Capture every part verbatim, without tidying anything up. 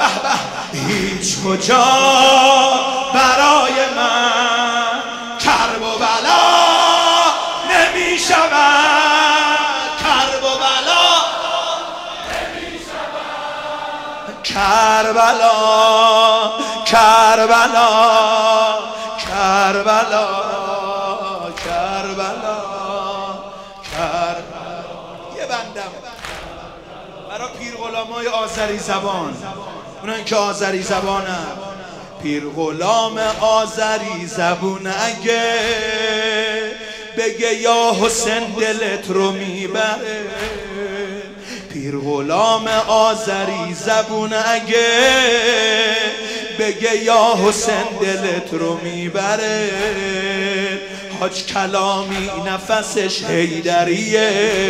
هیچ کجا برای من کرب و بلا نمی شود، کرب و بلا نمی شود. کربلا کربلا کربلا کربلا کربلا. یه بندم برای پیر غلامای آذری زبان، اونایی که آذری زبانن. پیر غلام آذری زبون اگه بگه یا حسین دلت رو میبره. پیر غلام آذری زبون اگه بگه یا حسین دلت رو میبره. حاج کلامی نفسش حیدریه،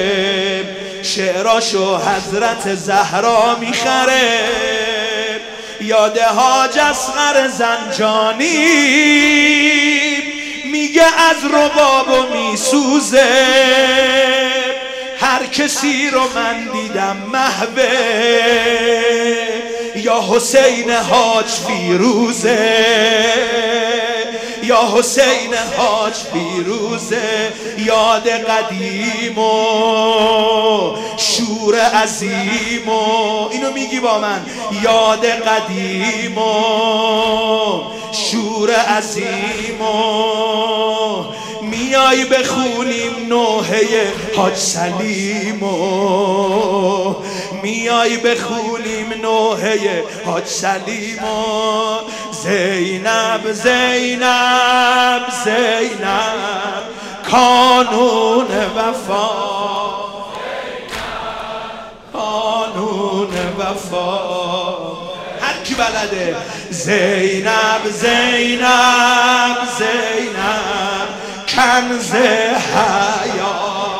شعراشو حضرت زهرا میخره. یاد حاج اصغر زنجانی میگه از ربابو میسوزه. هر کسی رو من دیدم محوه، یا حسین حاج فیروزه، یا حسین حاج فیروزه. یاد قدیم و شور عظیم و اینو میگی با من. یاد قدیم و شور عظیم و میای بخونیم نوحه حاج سلیم و میای بخونیم نوحه حاج سلیم و زینب زینب زینب کانون وفا، کانون وفا. هر کی بلده زینب زینب زینب کنز حیا،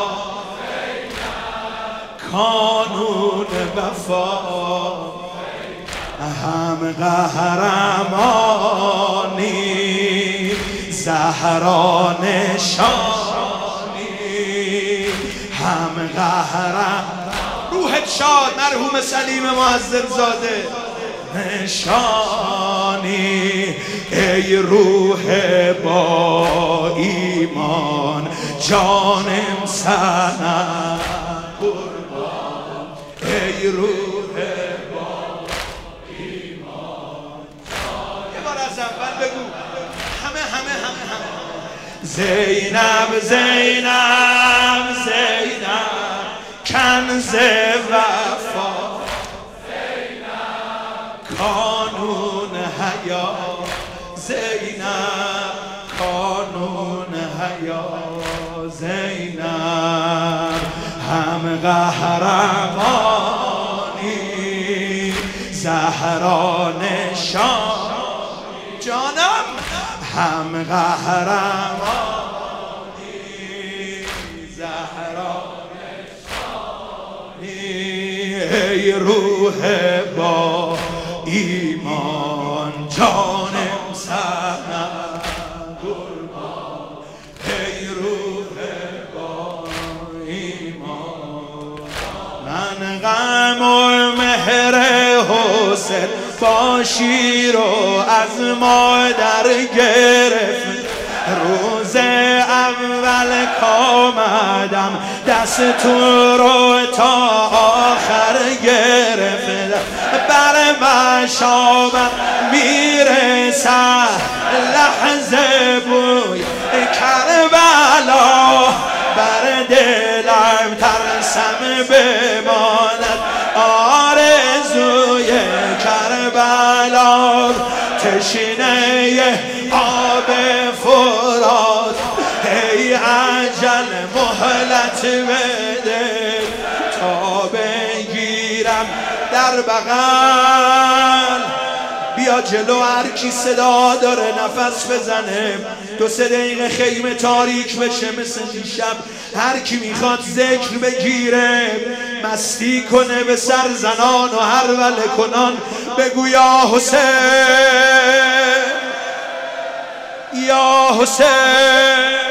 کانون وفا. هم قهرمانی زهرا نشانی، هم قهرم روحت شاد مرحوم سلیم معظم زاده نشانی. ای روح با ایمان جانم سنم قربان. ای روح با ایمان جانم. یه بار از اول بگو همه همه همه همه. زینب زینب زینب کنز وفا، کانون حیا. زینب کانون حیا، زینب هم قهرمانی زهرا نشانی. جانم هم قهرمانی زهرا نشانی. ای روح با ایمان جانم سنم قربان. ای روح با ایمان. من غم و مهر حسین با شیر و از مادر گرفت. روز اول کامدم دستون رو تا آخر گرفت. بر مشامم میرسد لحظه بوی کربلا. بر دلم ترسم بماند آرزوی کربلا. تشنه آب فرات ای عجل مهلت بده تا بگیرم در بغل. بیا جلو هر کی صدا داره نفس بزنه. دو سه دقیقه خیمه تاریک بشه مثل دیشب. هر کی میخواد ذکر بگیره مستی کنه به سر زنان و هر وله کنان. بگو یا حسین یا حسین